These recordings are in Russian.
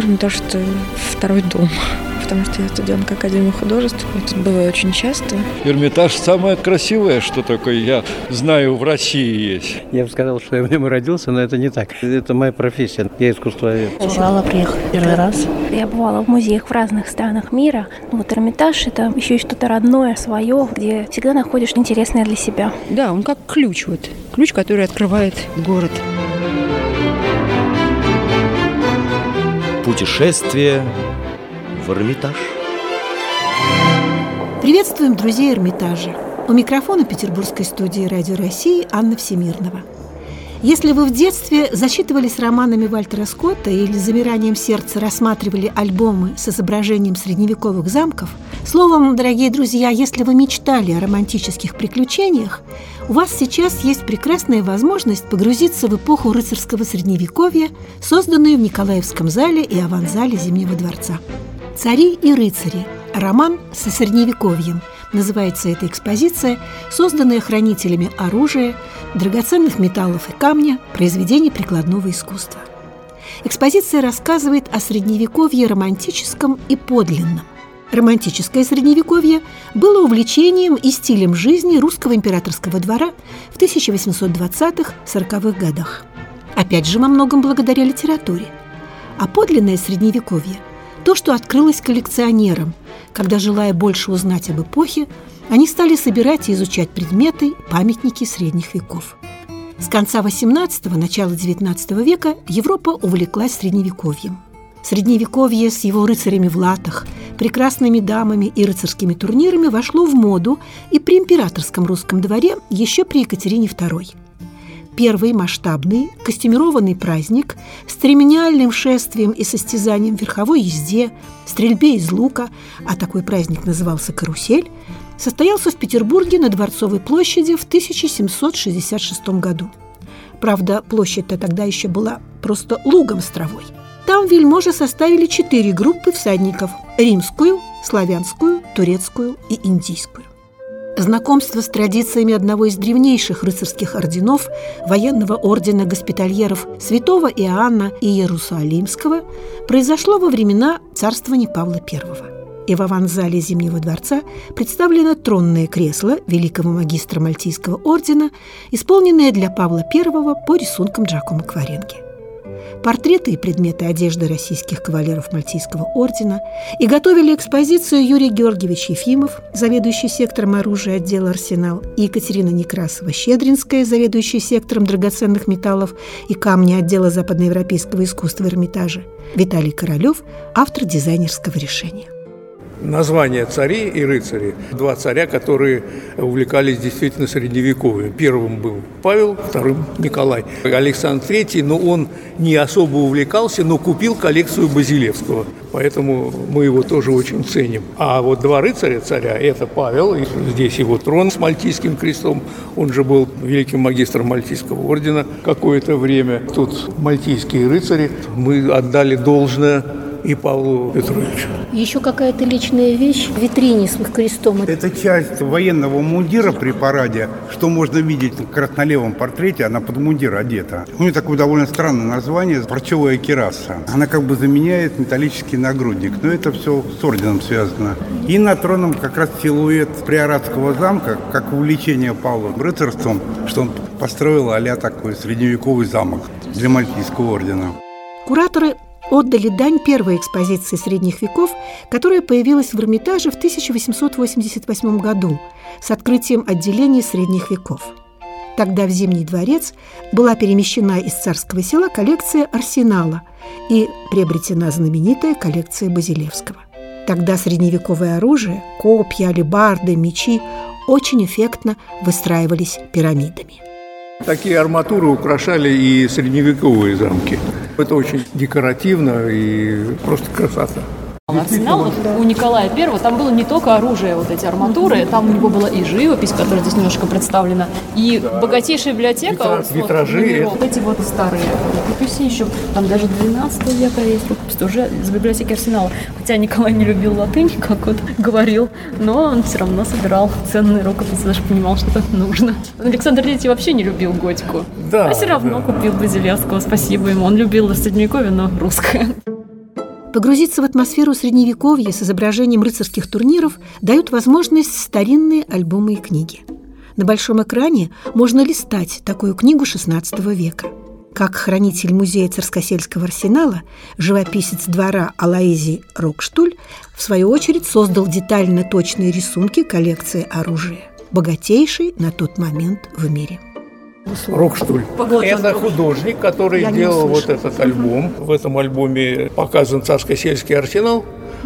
Эрмитаж – это второй дом, потому что я студентка Академии художеств. Я тут бываю очень часто. Эрмитаж самое красивое, что такое, я знаю, в России есть. Я бы сказал, что я в нем родился, но это не так. Это моя профессия. Я искусствовед. С Урала приехала первый раз. Я бывала в музеях в разных странах мира. Но вот Эрмитаж – это еще и что-то родное, свое, где всегда находишь интересное для себя. Да, он как ключ, ключ, который открывает город. Путешествие в Эрмитаж. Приветствуем друзей Эрмитажа. У микрофона петербургской студии Радио России Анна Всемирнова. Если вы в детстве зачитывались романами Вальтера Скотта или с замиранием сердца рассматривали альбомы с изображением средневековых замков, словом, дорогие друзья, если вы мечтали о романтических приключениях, у вас сейчас есть прекрасная возможность погрузиться в эпоху рыцарского средневековья, созданную в Николаевском зале и аванзале Зимнего дворца. «Цари и рыцари» – роман со средневековьем. Называется эта экспозиция, созданная хранителями оружия, драгоценных металлов и камня, произведений прикладного искусства. Экспозиция рассказывает о средневековье романтическом и подлинном. Романтическое средневековье было увлечением и стилем жизни русского императорского двора в 1820-40-х годах. Опять же, во многом благодаря литературе. А подлинное средневековье – то, что открылось коллекционерам, когда, желая больше узнать об эпохе, они стали собирать и изучать предметы, памятники средних веков. С конца XVIII – начала XIX века Европа увлеклась средневековьем. Средневековье с его рыцарями в латах, прекрасными дамами и рыцарскими турнирами вошло в моду и при императорском русском дворе еще при Екатерине II. Первый масштабный костюмированный праздник с церемониальным шествием и состязанием в верховой езде, стрельбе из лука, а такой праздник назывался «Карусель», состоялся в Петербурге на Дворцовой площади в 1766 году. Правда, площадь-то тогда еще была просто лугом с травой. Там вельможи составили 4 группы всадников – римскую, славянскую, турецкую и индийскую. Знакомство с традициями одного из древнейших рыцарских орденов, военного ордена госпитальеров святого Иоанна Иерусалимского, произошло во времена царствования Павла I. И в аванзале Зимнего дворца представлено тронное кресло великого магистра Мальтийского ордена, исполненное для Павла I по рисункам Джакомо Кваренги. Портреты и предметы одежды российских кавалеров Мальтийского ордена, и готовили экспозицию Юрий Георгиевич Ефимов, заведующий сектором оружия отдела «Арсенал», и Екатерина Некрасова-Щедринская, заведующая сектором драгоценных металлов и камня отдела западноевропейского искусства Эрмитажа, Виталий Королев, автор дизайнерского решения. Название «Цари и рыцари» – 2 царя, которые увлекались действительно средневековьем. Первым был Павел, вторым – Николай. Александр III, но он не особо увлекался, но купил коллекцию Базилевского. Поэтому мы его тоже очень ценим. А вот 2 рыцаря-царя – это Павел, и здесь его трон с Мальтийским крестом. Он же был великим магистром Мальтийского ордена какое-то время. Тут мальтийские рыцари. Мы отдали должное и Павлу Петровичу. Еще какая-то личная вещь в витрине с крестом. Это часть военного мундира при параде, что можно видеть в красно-левом портрете, она под мундир одета. У нее такое довольно странное название – парчевая кираса. Она как бы заменяет металлический нагрудник, но это все с орденом связано. И над троном как раз силуэт приоратского замка, как увлечение Павла рыцарством, что он построил а-ля такой средневековый замок для Мальтийского ордена. Кураторы отдали дань первой экспозиции средних веков, которая появилась в Эрмитаже в 1888 году с открытием отделения средних веков. Тогда в Зимний дворец была перемещена из Царского села коллекция Арсенала и приобретена знаменитая коллекция Базилевского. Тогда средневековое оружие, копья, алебарды, мечи очень эффектно выстраивались пирамидами. Такие арматуры украшали и средневековые замки. Это очень декоративно и просто красота. Арсенал вот у Николая I, там было не только оружие, вот эти арматуры, там у него была и живопись, которая здесь немножко представлена, и богатейшая библиотека. Витражи. Вот эти вот старые рукописи еще, там даже 12 века есть рукопись, тоже из библиотеки Арсенала. Хотя Николай не любил латынь, как вот говорил, но он все равно собирал ценные рукописи, даже понимал, что это нужно. Александр III вообще не любил готику, да, а все равно купил Базилевского, спасибо ему. Он любил средневековье, но русское. Погрузиться в атмосферу Средневековья с изображением рыцарских турниров дают возможность старинные альбомы и книги. На большом экране можно листать такую книгу XVI века. Как хранитель музея Царскосельского арсенала, живописец двора Алоизий Рокштуль в свою очередь создал детально точные рисунки коллекции оружия, богатейшей на тот момент в мире. Рокштуль. Это художник, который делал вот этот альбом. В этом альбоме показан Царскосельский арсенал,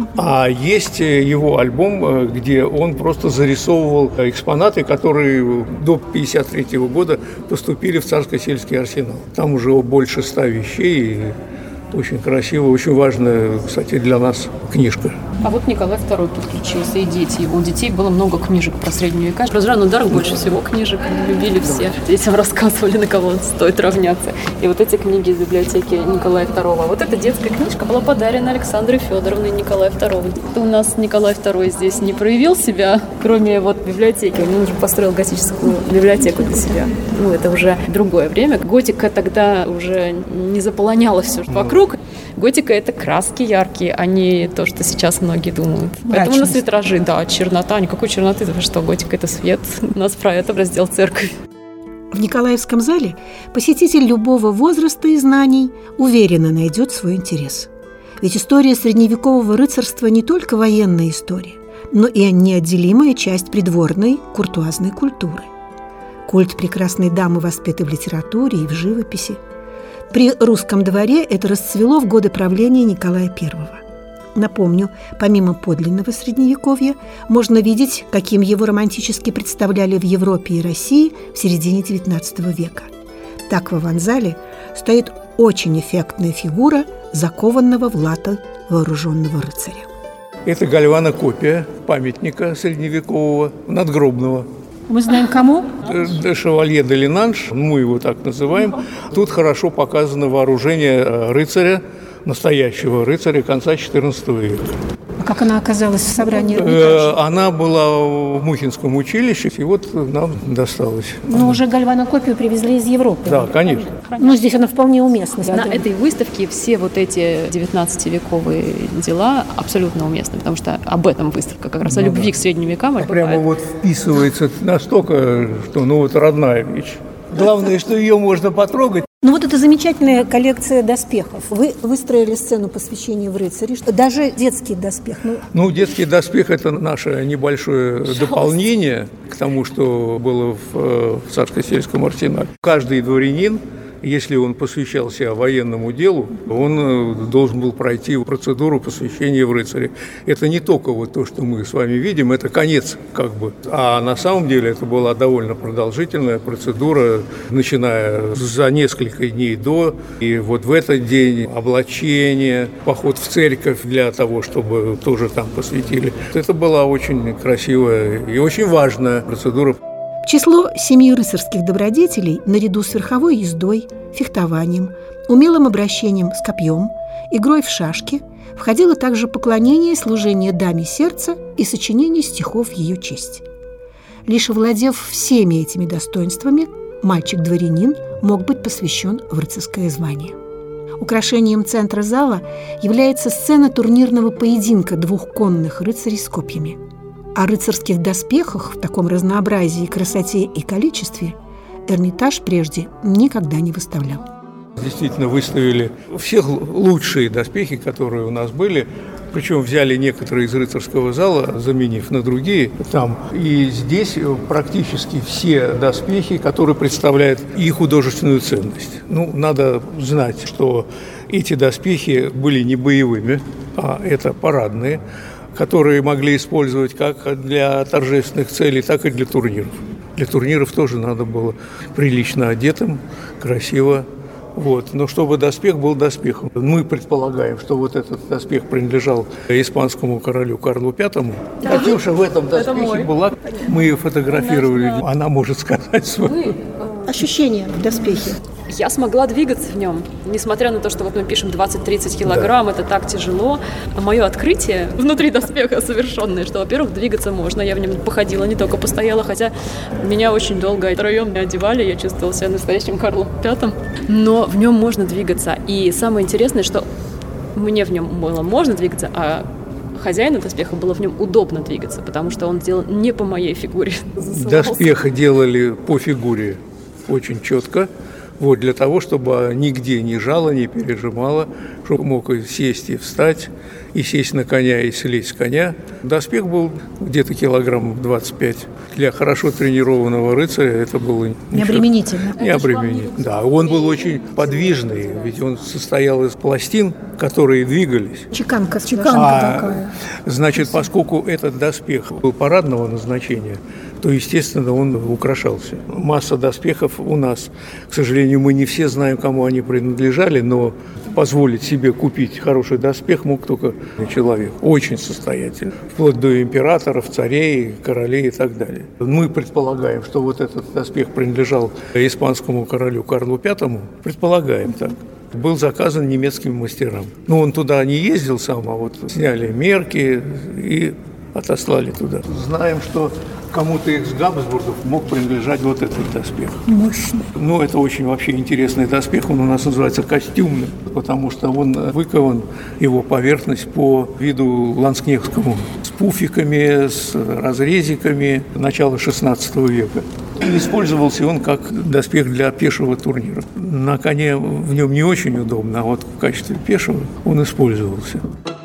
а есть его альбом, где он просто зарисовывал экспонаты, которые до 1953 года поступили в Царскосельский арсенал. Там уже больше 100 вещей. Очень красиво, очень важная, кстати, для нас книжка. А вот Николай II подключился, и дети. У детей было много книжек про средние века. Про Жанну д'Арк больше всего книжек любили все. Детям рассказывали, на кого стоит равняться. И вот эти книги из библиотеки Николая II. А вот эта детская книжка была подарена Александре Федоровне Николаю II. У нас Николай II здесь не проявил себя, кроме вот библиотеки. Он уже построил готическую библиотеку для себя. Ну, это уже другое время. Готика тогда уже не заполоняла все вокруг. Готика – это краски яркие, а не то, что сейчас многие думают. Поэтому у нас витражи, да, чернота. Никакой черноты, потому что готика – это свет. У нас про это раздел церковь. В Николаевском зале посетитель любого возраста и знаний уверенно найдет свой интерес. Ведь история средневекового рыцарства не только военная история, но и неотделимая часть придворной куртуазной культуры. Культ прекрасной дамы воспеты в литературе и в живописи. При русском дворе это расцвело в годы правления Николая I. Напомню, помимо подлинного Средневековья, можно видеть, каким его романтически представляли в Европе и России в середине XIX века. Так в аванзале стоит очень эффектная фигура закованного в латы вооруженного рыцаря. Это гальванокопия памятника средневекового, надгробного. Мы знаем, кому? Шевалье де Линанж, мы его так называем. Тут хорошо показано вооружение рыцаря, настоящего рыцаря конца XIV века. А как она оказалась в собрании Эрмитажа? Она была в Мухинском училище, и вот нам досталось. Но уже гальванокопию привезли из Европы. Да, конечно. Но здесь она вполне уместна. На этой выставке все вот эти 19-вековые дела абсолютно уместны, потому что об этом выставка, как раз о любви к средним векам. Прямо вот вписывается настолько, что вот родная вещь. Главное, что ее можно потрогать. Ну вот эта замечательная коллекция доспехов. Вы выстроили сцену посвящения в рыцаре. Даже детский доспех. Детский доспех – это наше небольшое дополнение к тому, что было в Царскосельском арсенале. Каждый дворянин, если он посвящал себя военному делу, он должен был пройти процедуру посвящения в рыцаре. Это не только вот то, что мы с вами видим, это конец как бы. А на самом деле это была довольно продолжительная процедура, начиная за несколько дней до. И вот в этот день облачение, поход в церковь для того, чтобы тоже там посвятили. Это была очень красивая и очень важная процедура. В число 7 рыцарских добродетелей, наряду с верховой ездой, фехтованием, умелым обращением с копьем, игрой в шашки, входило также поклонение и служение даме сердца и сочинение стихов в ее честь. Лишь овладев всеми этими достоинствами, мальчик-дворянин мог быть посвящен в рыцарское звание. Украшением центра зала является сцена турнирного поединка 2 конных рыцарей с копьями. О рыцарских доспехах в таком разнообразии, красоте и количестве Эрмитаж прежде никогда не выставлял. Действительно, выставили все лучшие доспехи, которые у нас были. Причем взяли некоторые из рыцарского зала, заменив на другие там. И здесь практически все доспехи, которые представляют и художественную ценность. Надо знать, что эти доспехи были не боевыми, а это парадные, которые могли использовать как для торжественных целей, так и для турниров. Для турниров тоже надо было прилично одетым, красиво. Но чтобы доспех был доспехом. Мы предполагаем, что вот этот доспех принадлежал испанскому королю Карлу V. Катюша в этом доспехе была. Мы ее фотографировали. Она может сказать свое. Ощущения в доспехе. Я смогла двигаться в нем, несмотря на то, что мы пишем 20-30 килограмм, это так тяжело. Мое открытие внутри доспеха совершенное, что, во-первых, двигаться можно. Я в нем походила, не только постояла, хотя меня очень долго втроем одевали, я чувствовала себя настоящим Карлом V. Но в нем можно двигаться. И самое интересное, что мне в нем было можно двигаться, а хозяину доспеха было в нем удобно двигаться, потому что он делал не по моей фигуре. Доспеха делали по фигуре очень четко, вот, для того, чтобы нигде не жало, не пережимало, чтобы мог и сесть, и встать, и сесть на коня, и слезть с коня. Доспех был где-то килограмм 25. Для хорошо тренированного рыцаря это было необременительно. Необременительно, да. Он был очень подвижный, ведь он состоял из пластин, которые двигались. Чеканка такая. Значит, поскольку этот доспех был парадного назначения, то, естественно, он украшался. Масса доспехов у нас, к сожалению, мы не все знаем, кому они принадлежали, но позволить себе купить хороший доспех мог только человек, очень состоятельный, вплоть до императоров, царей, королей и так далее. Мы предполагаем, что вот этот доспех принадлежал испанскому королю Карлу V, предполагаем так. Был заказан немецким мастерам. Но он туда не ездил сам, а вот сняли мерки и отослали туда. Знаем, что кому-то из Габсбургов мог принадлежать вот этот доспех. Мощный. Ну, это очень вообще интересный доспех. Он у нас называется костюмным, потому что он выкован, его поверхность, по виду ланскнехтскому. С пуфиками, с разрезиками начала XVI века. И использовался он как доспех для пешего турнира. На коне в нем не очень удобно, а вот в качестве пешего он использовался.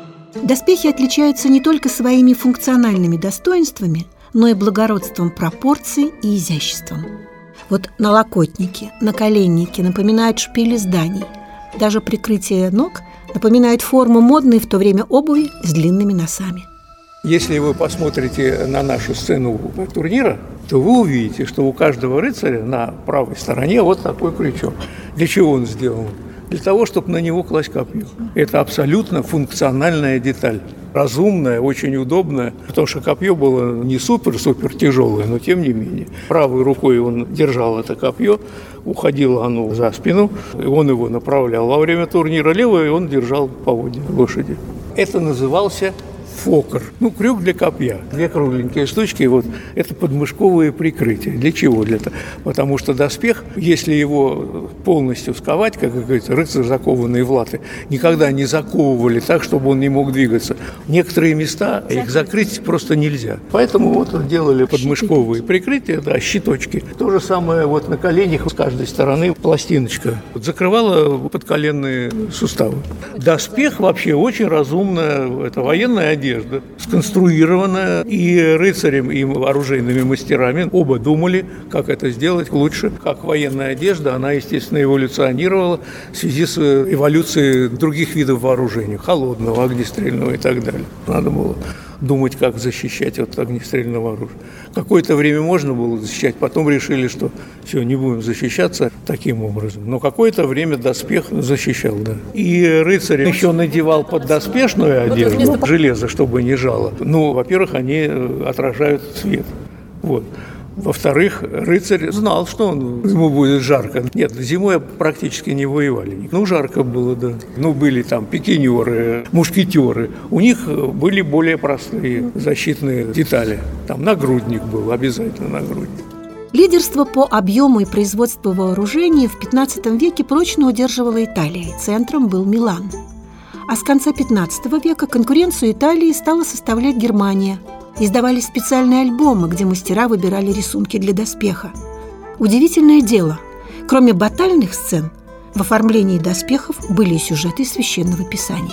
Доспехи отличаются не только своими функциональными достоинствами, но и благородством пропорций и изяществом. Вот налокотники, наколенники напоминают шпили зданий. Даже прикрытие ног напоминает форму модной в то время обуви с длинными носами. Если вы посмотрите на нашу сцену турнира, то вы увидите, что у каждого рыцаря на правой стороне вот такой крючок. Для чего он сделан? Для того, чтобы на него класть копье. Это абсолютно функциональная деталь. Разумная, очень удобная, потому что копье было не супер-супер тяжелое, но тем не менее. Правой рукой он держал это копье, уходило оно за спину, и он его направлял во время турнира. Левой он держал поводья лошади. Это назывался фокр. Крюк для копья. Две кругленькие штучки, вот это подмышковые прикрытия. Для чего? Для того. Потому что доспех, если его полностью сковать, как говорится, рыцарь, закованный в латы, никогда не заковывали так, чтобы он не мог двигаться. Некоторые места их закрыть просто нельзя. Поэтому вот делали подмышковые прикрытия, да, щиточки. То же самое вот на коленях с каждой стороны пластиночка. Вот закрывала подколенные суставы. Доспех вообще очень разумная, это военная одежда, сконструированная и рыцарем, и оружейными мастерами. Оба думали, как это сделать лучше. Как военная одежда, она, естественно, эволюционировала в связи с эволюцией других видов вооружения. Холодного, огнестрельного и так далее. Надо было думать, как защищать от огнестрельного оружия. Какое-то время можно было защищать, потом решили, что все, не будем защищаться таким образом. Но какое-то время доспех защищал, да. И рыцарь еще надевал поддоспешную одежду, железо, чтобы не жало. Во-первых, они отражают свет. Вот. Во-вторых, рыцарь знал, что ему будет жарко. Нет, зимой практически не воевали. Жарко было, да. Были там пикинеры, мушкетеры. У них были более простые защитные детали. Там нагрудник был, обязательно нагрудник. Лидерство по объему и производству вооружений в XV веке прочно удерживала Италия. Центром был Милан. А с конца XV века конкуренцию Италии стала составлять Германия. Издавались специальные альбомы, где мастера выбирали рисунки для доспеха. Удивительное дело, кроме батальных сцен, в оформлении доспехов были и сюжеты из Священного Писания.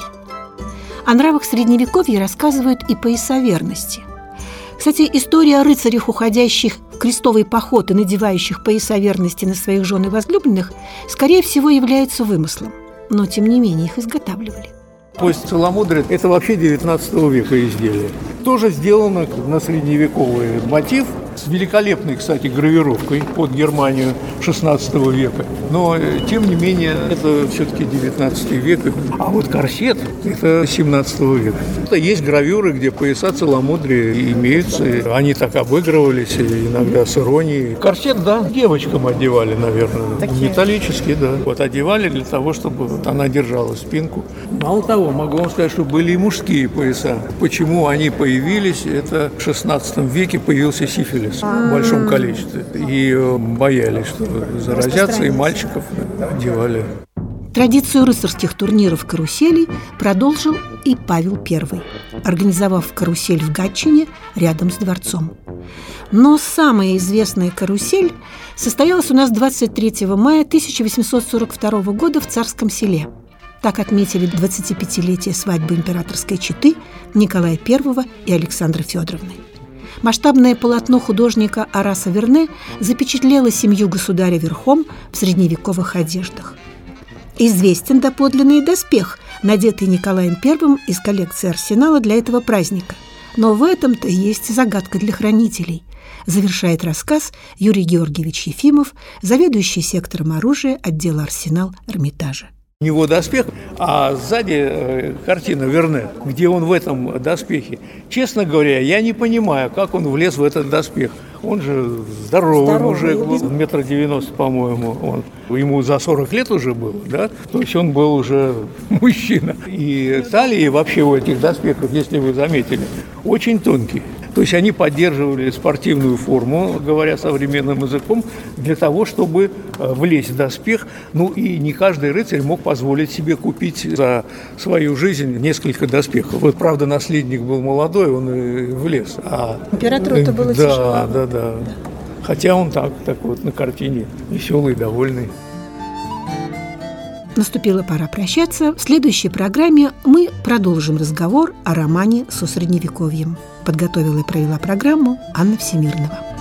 О нравах Средневековья рассказывают и пояса верности. Кстати, история о рыцарях, уходящих в крестовый поход и надевающих пояса верности на своих жен и возлюбленных, скорее всего, является вымыслом. Но, тем не менее, их изготавливали. Пояс целомудрия – это вообще 19 века изделие. Тоже сделано на средневековый мотив с великолепной, кстати, гравировкой под Германию XVI века. Но, тем не менее, это все-таки 19 век. А вот корсет – это 17 века. Есть гравюры, где пояса целомудрия имеются. Они так обыгрывались, иногда с иронией. Корсет, да, девочкам одевали, наверное. Металлический, да. Вот одевали для того, чтобы она держала спинку. Мало того, могу вам сказать, что были и мужские пояса. Почему они появились? Это в XVI веке появился сифилис в большом количестве. И боялись, что заразятся, и мальчиков одевали. Традицию рыцарских турниров каруселей продолжил и Павел I, организовав карусель в Гатчине рядом с дворцом. Но самая известная карусель состоялась у нас 23 мая 1842 года в Царском Селе. Так отметили 25-летие свадьбы императорской четы Николая I и Александры Федоровны. Масштабное полотно художника Ораса Верне запечатлело семью государя верхом в средневековых одеждах. Известен доподлинный доспех, надетый Николаем I из коллекции арсенала для этого праздника. Но в этом-то есть загадка для хранителей, завершает рассказ Юрий Георгиевич Ефимов, заведующий сектором оружия отдела «Арсенал» Эрмитажа. У него доспех, а сзади картина Верне, где он в этом доспехе. Честно говоря, я не понимаю, как он влез в этот доспех. Он же здоровый мужик, был, 1,90 м, по-моему. Ему за 40 лет уже было, да? То есть он был уже мужчина. И талии вообще у этих доспехов, если вы заметили, очень тонкие. То есть они поддерживали спортивную форму, говоря современным языком, для того, чтобы влезть в доспех. Ну и не каждый рыцарь мог позволить себе купить за свою жизнь несколько доспехов. Вот, правда, наследник был молодой, он и влез. Императору это было тяжело. Да. Хотя он так вот на картине веселый, довольный. Наступила пора прощаться. В следующей программе мы продолжим разговор о романе со Средневековьем. Подготовила и провела программу Анна Всемирнова.